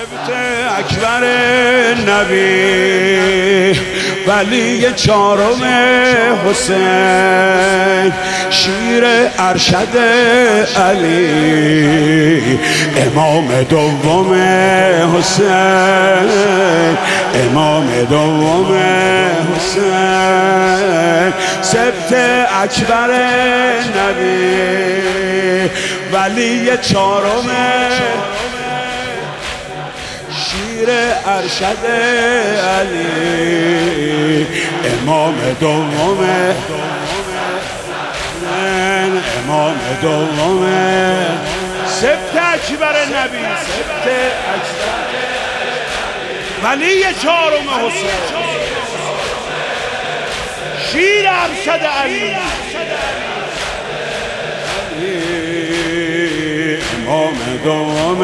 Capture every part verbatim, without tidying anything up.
سبت اکبر نبی ولی چهارم حسین شیر ارشد علی امام دوم حسین امام دوم حسین سبت اکبر نبی ولی چهارم شیر ارشد علی امام دوم امام دوم سبت اکبر نبی سبت اکبر ولی چهارم حسین شیر ارشد علی امام دوم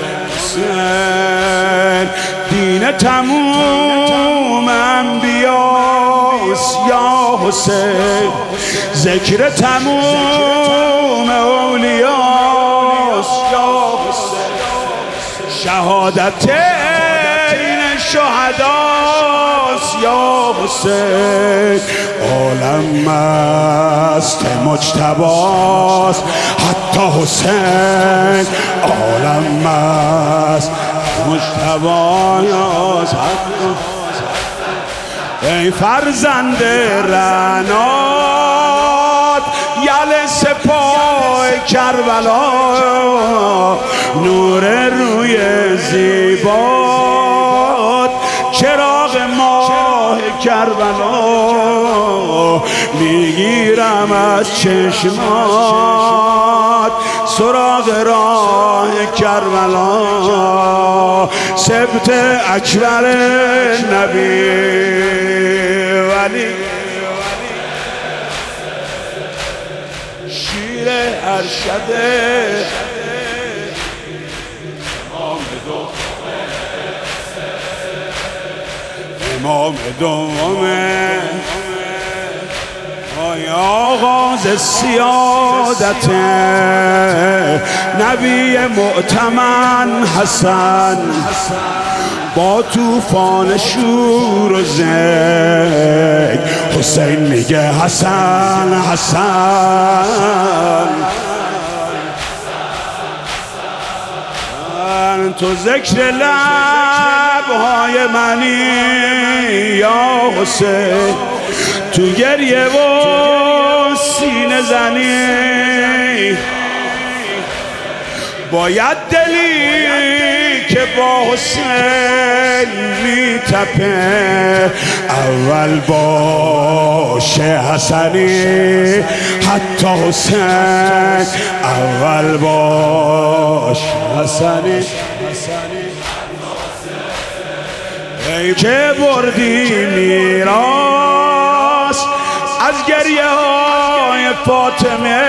حسین دین تموم انبیاست یا حسین ذکر تموم اولیاست یا حسین شهادت این شهداست یا حسین عالم مست مجتباست حتی حسین عالم مست مجتباست حتی ای فرزند رعنات یل سپاه کربلا نور روی زیبات چراغ ماه کربلا میگیرم از چشمات سراغ راه کربلا سبت اکبر نبی ولی شیر ارشد امام دومه آغاز سیادت نبی معتمن حسن با توفان شور و زید حسین میگه حسن حسن تو ذکر لبهای منی یا حسین تو گریه و سینه زنی باید دلی که با حسین میتپه اول باشه حسنی حتی حسین اول باش حسنی ای که بردی میراث از گریه های فاطمه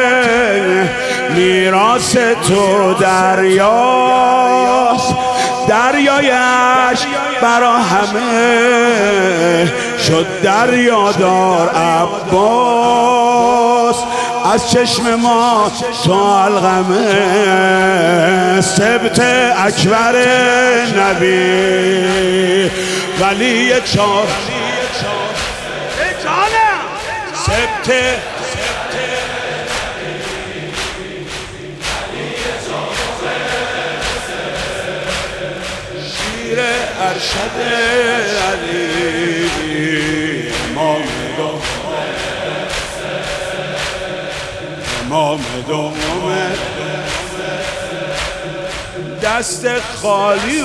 میراث تو دریاست دریایش برا همه شد دریادار عباس از چشم ما تا القمه سبت اکبر نبی ولی چار سبت شیر ارشد علی امام امام دومه دست خالی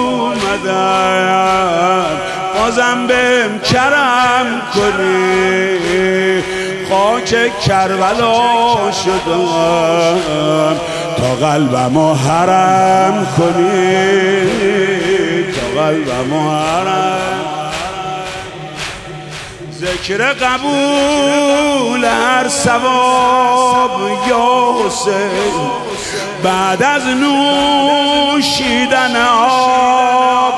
اومدم بازم بهم کرم کنی خاک کربلا شدم تا قلبمو حرم کنی تا قلبمو حرم ذکر قبول هر ثواب یا حسین بعد از نوشیدن آب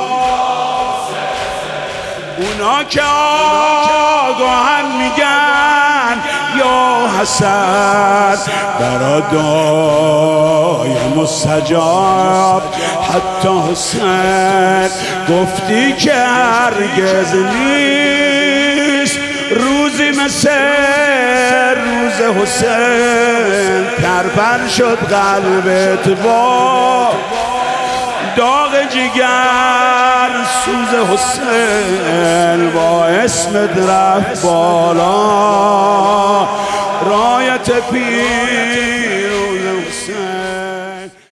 اونا که آگاهن میگن یا حسن برا دایم مستجاب. حتی حسین گفتی که هرگز نیست روزی مثل روز حسین. پرپر شد قلبت با داغ جگر سوز حسین. با اسمت رفت بالا رایت پیر